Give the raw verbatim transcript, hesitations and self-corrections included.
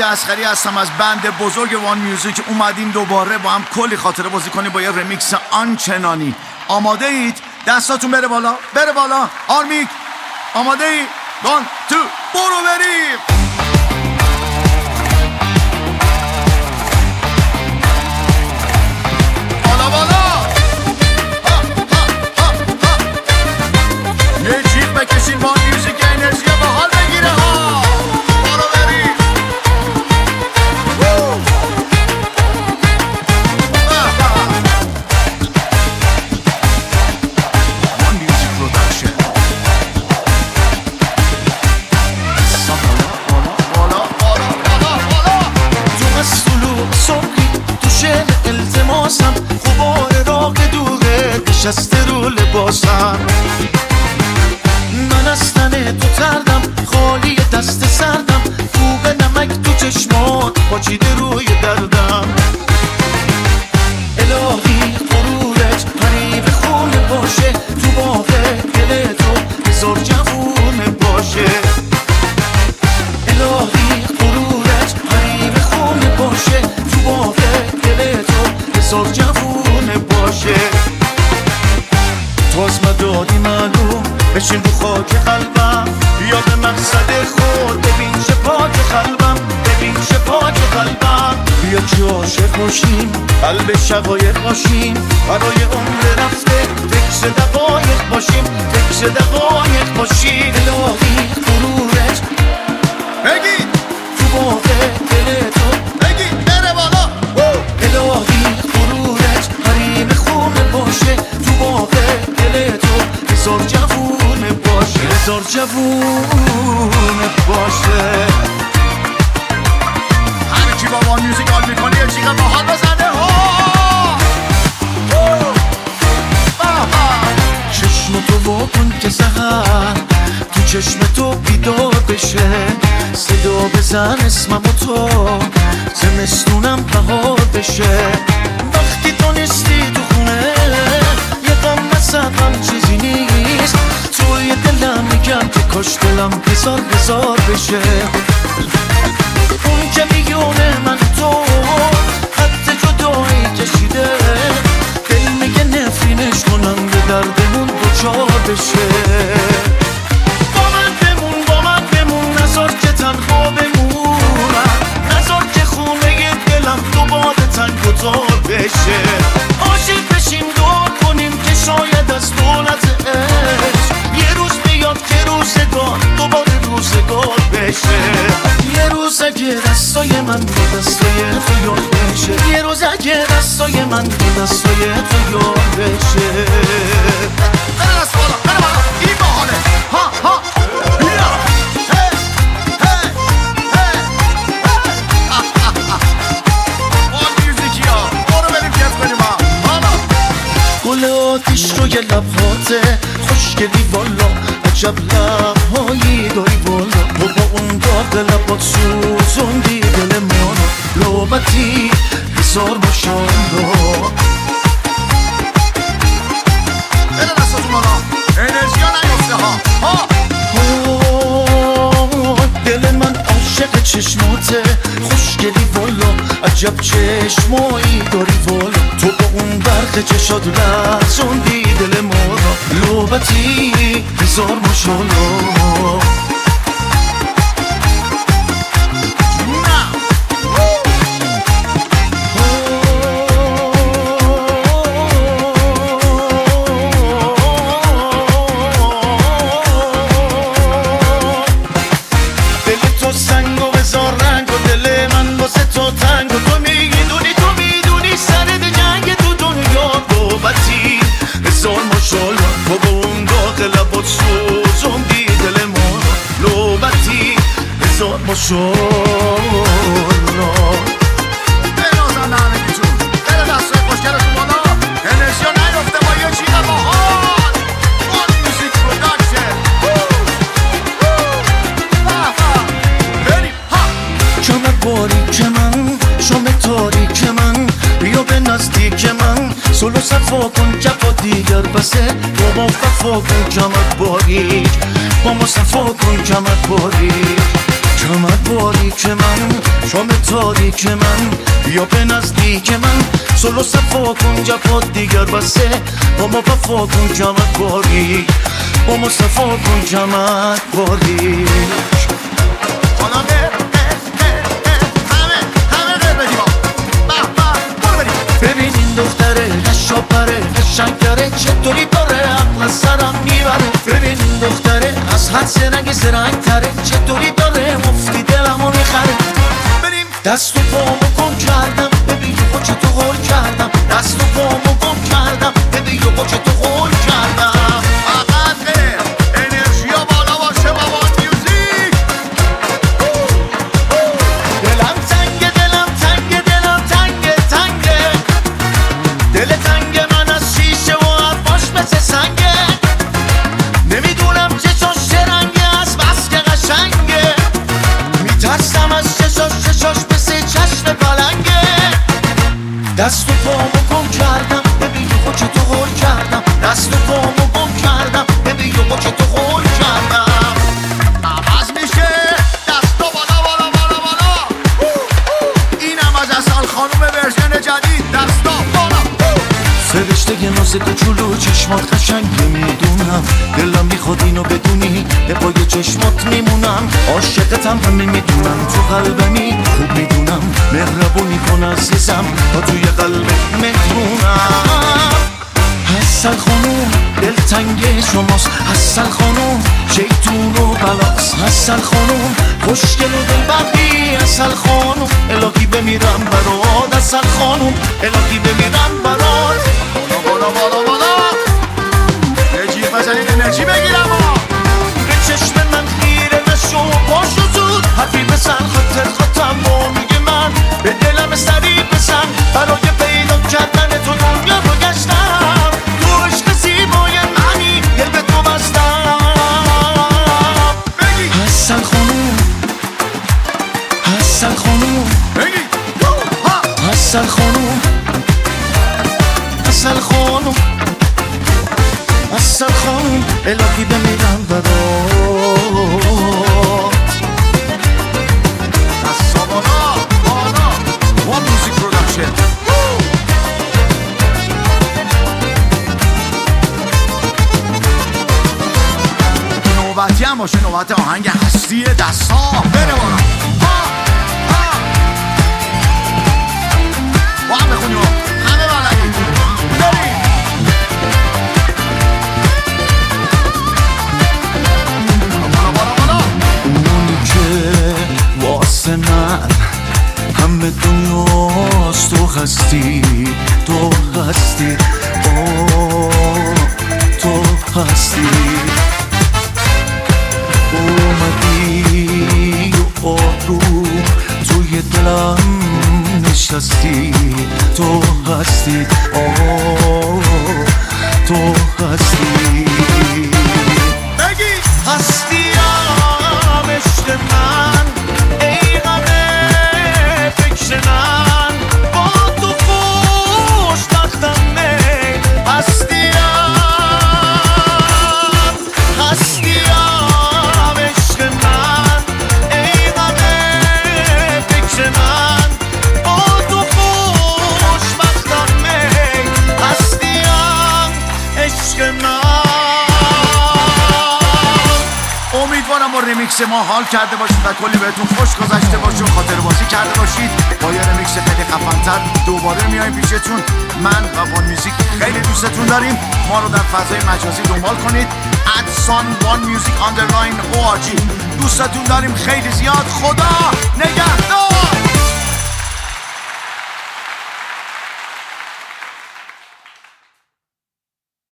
اصغری هستم از بند بزرگ وان میوزیک. اومدیم دوباره با هم کلی خاطره بازی کنیم با یه رمیکس آنچنانی. آماده اید؟ دستاتون بره بالا، بره بالا. آرمیک آماده ای؟ وان تو برو بریم. بالا بالا. ها ها ها ها. یه جیغ بکشین وان میوزیک انرژی به حال بگیره ها. برو بریم. وان میوزیک پروداکشن. بالا بالا بالا بالا. تو از طلوع صبحی تو شعر التماسم، غبار راق دوغه نشسته رو لباسم. من از تن تو تردم، خالی دست سردم، بوق نمک تو چشمات پاچیده روی دردم. الهی غرورت حریف خون باشه، تو باغ دل تو بذار جوون باشه. الهی غرورت حریف خون باشه، تو باغ دل تو بذار جوون باشه. تو از مدادی معلوم بشین رو خاک قلبم، بیا به مقصد خود ببین چه پاک قلبم، ببین چه پاک قلبم. بیا که عاشق باشیم، قلب شقایق باشیم، برای عمر رفته فکر دقایق باشیم، فکر دقایق باشیم. الهی غرورت بگید تو باغ دل تو، بگید بره بالا. الهی غرورت حریم خون باشه، تو باغ دل تو بذار جوون باشه، بذار جوون باشه. همه کی با وان میوزیک حال میکنه یه چیغ با حال بزنه ها. چشم تو واکن که سحر تو چشم تو بیدار بشه، صدا بزن اسمم و تو زمستونم بهار بشه. وقتی تو نیستی تو خونه یه غم مثلا چیزی نیست، توی دلم میگم که کاش دلم بزار بزار بشه. اون که میونه من تو خط جدایی کشیده، دل میگه نفرینش کنم به دردمون دوچار بشه. با من بمون با من بمون، نذار که تنها بمونم، نذار که خونه دلم دوباره تنگ و تار بشه. عاشق بشیم دعا کنیم که شاید از دولت عشق یه روز بیاد که روزگار دوباره روزگار بشه. یه روز اگه دستای من به دستای تو یاد بشه، یه روز اگه دستای من به دستای تو یاد بشه. بره دست بالا، بره بالا. این باحاله. ها ها بیا. هی هی هی. وان میوزیکی ها برو بریم کف کنیم ها. حالا گل آتیش روی لبهاته خوشگلی والا، عجب لبهایی داری والا. تو با اون داغ لبات سوزوندی دل منو، لعبتی هزار ماشاءالله. بره دستاتون بالا. انرژی ها نیفته ها. ها دل من عاشق چشماته خوشگلی والا، عجب چشمایی داری والا. تو با اون برق چشات لرزوندی دل ما را، لعبتی هزار ماشاءالله. ماشاءالله. بنازن همگیتون. بره دستای خوشگلتون بالا. انرژی ها نیفته با یه چیغ باحال. وان میوزیک پروداکشن. بریم ها. شام باریک من، شام تاریک من، بیا به نزدیک من، سلو صفا کن جفا دیگر بسه. با ما وفا کن جمعت باریک، با ما صفا کن جمعت باریک. کمر باریک من، شام تاریک من، بیا به نزدیک من، سلو صفا کن جفات دیگر بسه، با ما وفا کن کمر باریک، با ما صفا کن کمر باریک. حالا غیر همه همه غیر بدیم به به برو بریم. ببین این دختره نشاپره قشنگتره چطوری داره عقل سرم میبره. ببین این دختره از حد زرنگ زرنگتره چطوری داره مفتی دلمو میخره. بریم دست و پامو گم کردم ببین یه خوچه تو غل کردم. دست و پامو گم کردم ببین یه خوچه تو غل کردم. فقط غیر انرژی ها بالا باشه با وان میوزیک. دلم تنگه دلم تنگه دلم تنگه تنگه دل تنگ من از شیشه و حرفاش مثل سنگه. نمیدونم چشاش چه رنگه از بس که قشنگه. میترسم از چشاش چشاش مثل چشم پلنگه. دست و پامو گم کردم ببین یه خوچه تو غل کردم. دست و پامو گم کردم ببین یه خوچه تو غل کردم. عوض میشه دستا بالا بالا بالا بالا. اینم از اصل خانوم ورژن جدید دستا بالا. فرشته یه ناز کوچولو چشمات قشنگه میدونم. دلم میخواد اینو بدونی به پای چشمات میمونم. عاشقتم همه میدونم تو قلبمی خوب میدونم. مهربونی کن عزیزم تا توی قلبت مهرونم. حسن خانوم دلتنگ شماست. حسن خانوم شیطون و بلاست. حسن خانوم خوشگل و دلبری. حسن خانوم الهی بمیرم برات. حسن خانوم الهی بمیرم برات. بالا بالا بالا یه جیغ بزنید انرژی بگیرم ها. به چشم من خیره نشو پاشو زود حرفی بزن خاطر خاطرم با میگه من به دلم سری بزن. برای پیدا کردن تو دنیا رو گشتم. تو عشق زیبای منی دل به تو بستم. بگی حسن خانوم حسن خانوم بگی ها. حسن خانوم حسن خانوم حسن خانوم الهی بمیرم برات. دستا بالا بالا وان میوزیک پروداکشن. نوبتی هم باشه نوبت آهنگ هستی دستا بره بالا. ها ها با هم بخونیم همه بلدیم. بریم بالا بالا بالا. اونی که واسه من همه دنیاست تو هستی تو هستی آه تو هستی. اومدی و آروم توی دلم نشستی تو هستی آه تو هستی. بگی هستیم عشق من ای غمه فکر من با تو خوشبختم ای. هستیم هستیم عشق من ای غمه فکر من با تو خوشبختم ای. هستیم عشق من. امیدوارم با رمیکس ما حال کرده باشید و کلی بهتون خوش گذشته باشه و خاطر بازی کرده باشید. با یه رمیکس خیلی خفن‌تر دوباره میایم پیشتون. من و وان میوزیک خیلی دوستتون داریم. ما رو در فضای مجازی دنبال کنید ادسان وان میوزیک آندرلاین او آر جی. دوستتون داریم خیلی زیاد. خدا نگهدار.